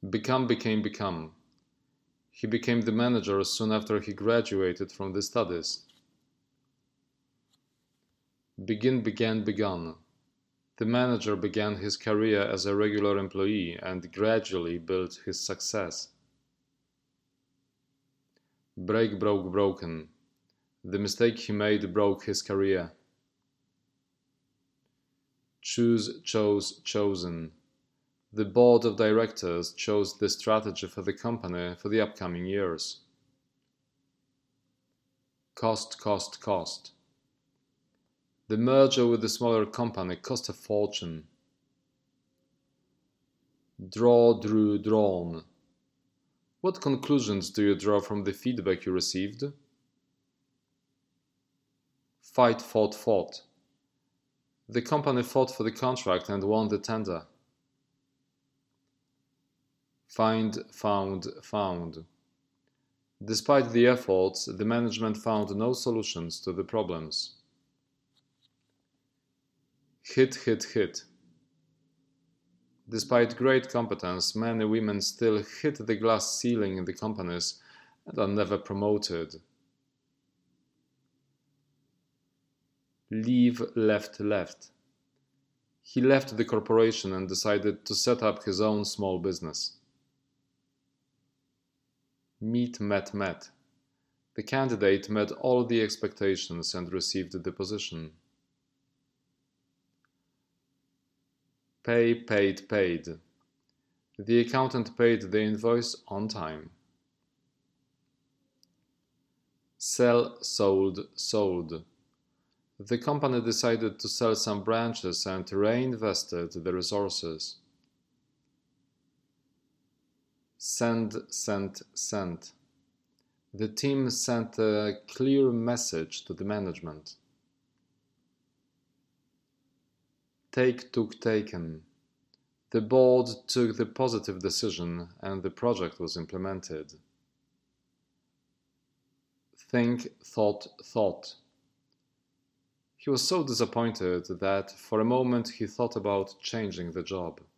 Become became become. He became the manager soon after he graduated from the studies. Begin began begun. The manager began his career as a regular employee and gradually built his success. Break broke broken. The mistake he made broke his career. Choose chose chosen. The board of directors chose the strategy for the company for the upcoming years. Cost cost cost. The merger with the smaller company cost a fortune. Draw drew drawn. What conclusions do you draw from the feedback you received? Fight fought fought. The company fought for the contract and won the tender. Find found found. Despite the efforts, the management found no solutions to the problems. Hit hit hit. Despite great competence, many women still hit the glass ceiling in the companies and are never promoted. Leave left left. He left the corporation and decided to set up his own small business. Meet met met. The candidate met all the expectations and received the position. Pay paid paid. The accountant paid the invoice on time. Sell sold sold. The company decided to sell some branches and reinvested the resources. Send sent sent. The team sent a clear message to the management. Take took taken. The board took the positive decision and the project was implemented. Think thought thought. He was so disappointed that for a moment he thought about changing the job.